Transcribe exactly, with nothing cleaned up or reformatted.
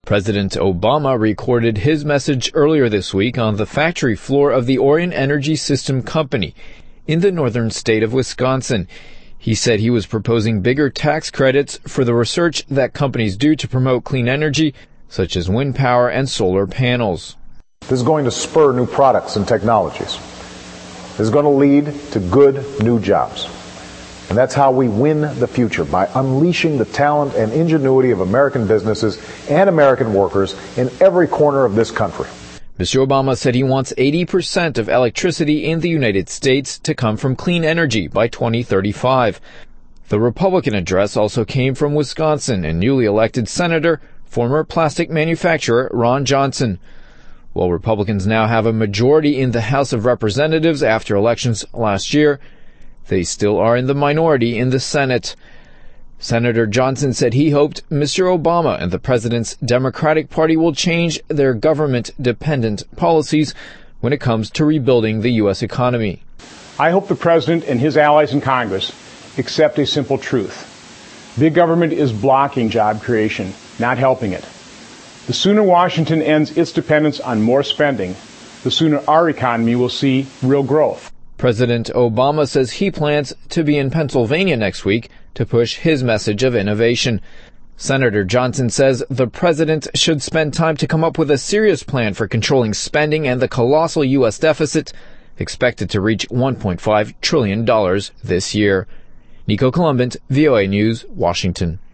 President Obama recorded his message earlier this week on the factory floor of the Orion Energy System Company in the northern state of Wisconsin. He said he was proposing bigger tax credits for the research that companies do to promote clean energy, such as wind power and solar panels. This is going to spur new products and technologies. This is going to lead to good new jobs. And that's how we win the future, by unleashing the talent and ingenuity of American businesses and American workers in every corner of this country. Mister Obama said he wants eighty percent of electricity in the United States to come from clean energy by twenty thirty-five. The Republican address also came from Wisconsin and newly elected Senator, former plastic manufacturer Ron Johnson. While Republicans now have a majority in the House of Representatives after elections last year, they still are in the minority in the Senate. Senator Johnson said he hoped Mister Obama and the president's Democratic Party will change their government-dependent policies when it comes to rebuilding the U S economy. I hope the president and his allies in Congress accept a simple truth. Big government is blocking job creation, not helping it. The sooner Washington ends its dependence on more spending, the sooner our economy will see real growth. President Obama says he plans to be in Pennsylvania next week to push his message of innovation. Senator Johnson says the president should spend time to come up with a serious plan for controlling spending and the colossal U S deficit, expected to reach one point five trillion dollars this year. Nico Columbant, V O A News, Washington.